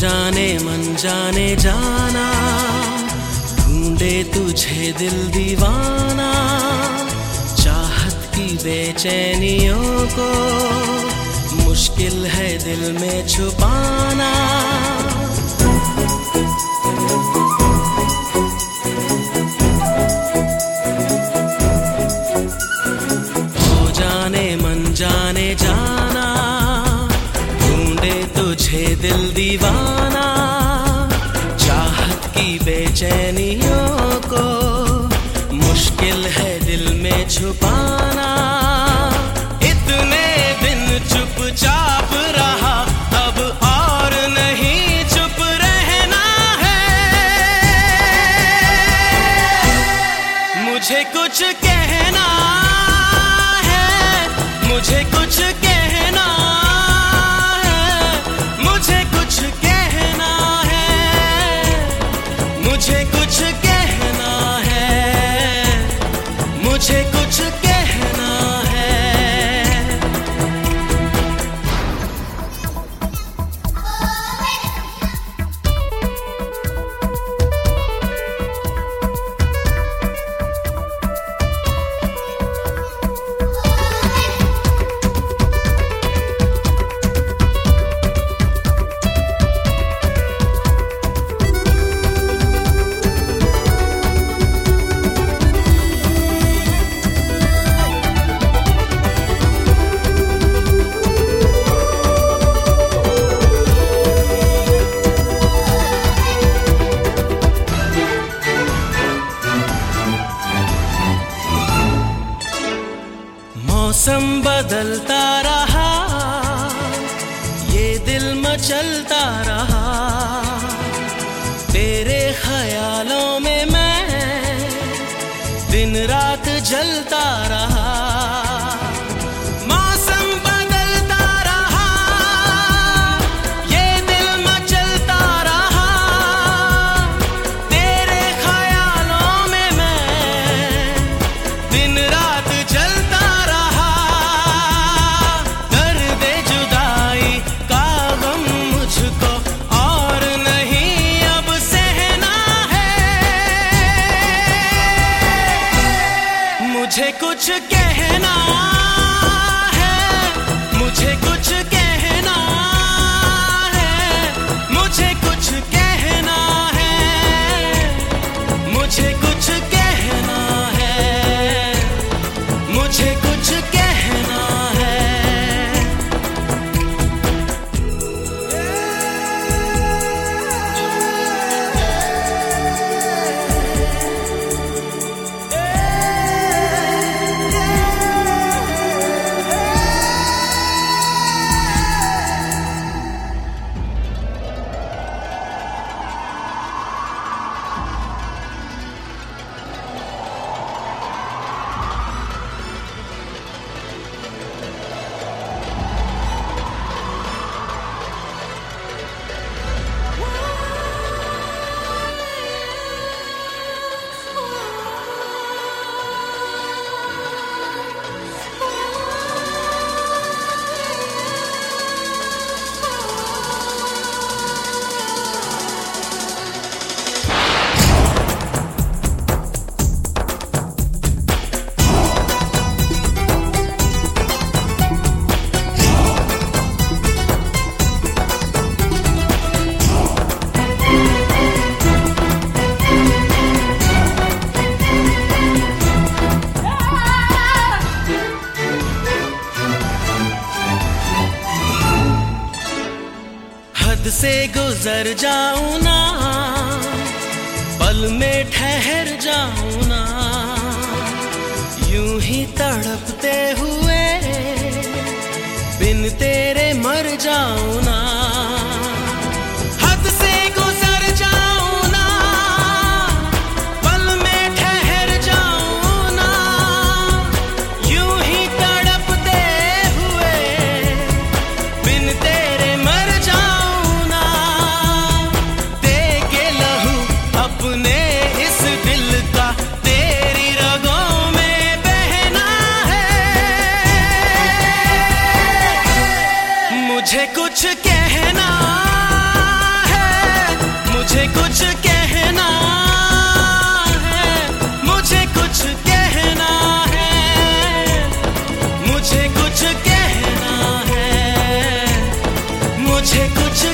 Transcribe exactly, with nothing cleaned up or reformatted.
जाने मन जाने जाना, ढूंढे तुझे दिल दीवाना, चाहत की बेचैनियों को मुश्किल है दिल में छुपाना। हो जाने मन जाने जाना, ढूंढे तुझे दिल दीवाना, चाहत की बेचैनियों को मुश्किल है दिल में छुपाना। इतने दिन चुपचाप रहा, अब और नहीं चुप रहना है। मुझे कुछ कहना है, मुझे कुछ कहना है, मुझे कुछ कहना है, मुझे कुछ कहना है, मुझे कुछ कहना है। मौसम बदलता रहा, ये दिल मचलता रहा, तेरे ख्यालों में मैं दिन रात जलता रहा। मौसम बदलता रहा, ये दिल मचलता रहा, तेरे ख्यालों में मैं दिन रात जलता रहा। मुझे कुछ कहना है, मुझे कुछ कहना है, मुझे कुछ कहना है, मुझे कुछ कहना है, मुझे कुछ कहना है। हद से गुजर जाऊं ना, पल में ठहर जाऊं ना, यूं ही तड़पते हुए बिन तेरे मर जाऊं ना। हद से गुजर जाऊं ना, पल में ठहर जाऊं ना, यूं ही तड़पते हुए बिन तेरे मर जाऊं ना। देके लहू अपने इस दिल का तेरी रगों में बहना है। मुझे कुछ कहना है, मुझे कुछ कहना है, मुझे कुछ कहना है, मुझे कुछ कहना है, मुझे कुछ